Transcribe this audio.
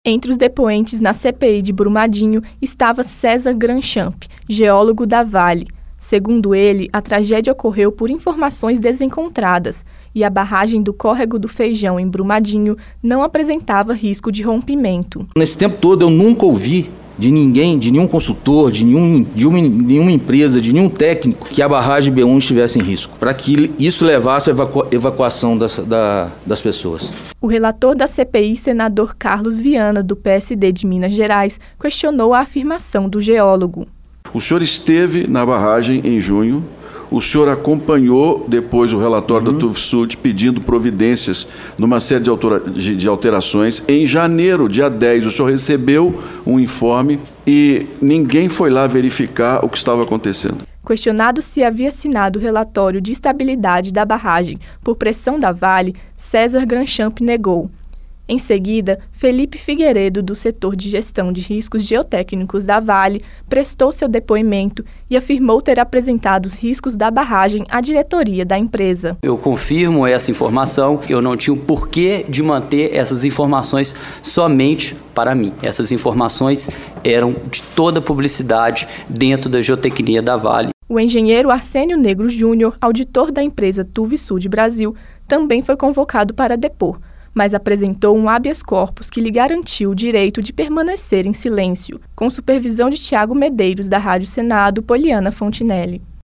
Entre os depoentes na CPI de Brumadinho estava César Granchamp, geólogo da Vale. Segundo ele, a tragédia ocorreu por informações desencontradas e a barragem do Córrego do Feijão, em Brumadinho, não apresentava risco de rompimento. Nesse tempo todo eu nunca ouvi de ninguém, de nenhum consultor, de nenhuma empresa, de nenhum técnico, que a barragem B1 estivesse em risco, para que isso levasse à evacuação das pessoas. O relator da CPI, senador Carlos Viana, do PSD de Minas Gerais, questionou a afirmação do geólogo. O senhor esteve na barragem em junho, o senhor acompanhou depois o relatório da TUVSUD pedindo providências numa série de alterações. Em janeiro, dia 10, o senhor recebeu um informe e ninguém foi lá verificar o que estava acontecendo. Questionado se havia assinado o relatório de estabilidade da barragem por pressão da Vale, César Granchamp negou. Em seguida, Felipe Figueiredo, do setor de gestão de riscos geotécnicos da Vale, prestou seu depoimento e afirmou ter apresentado os riscos da barragem à diretoria da empresa. Eu confirmo essa informação, eu não tinha o porquê de manter essas informações somente para mim. Essas informações eram de toda a publicidade dentro da geotecnia da Vale. O engenheiro Arsênio Negro Júnior, auditor da empresa TUVSUD Brasil, também foi convocado para depor, mas apresentou um habeas corpus que lhe garantiu o direito de permanecer em silêncio, com supervisão de Tiago Medeiros, da Rádio Senado, Poliana Fontinelli.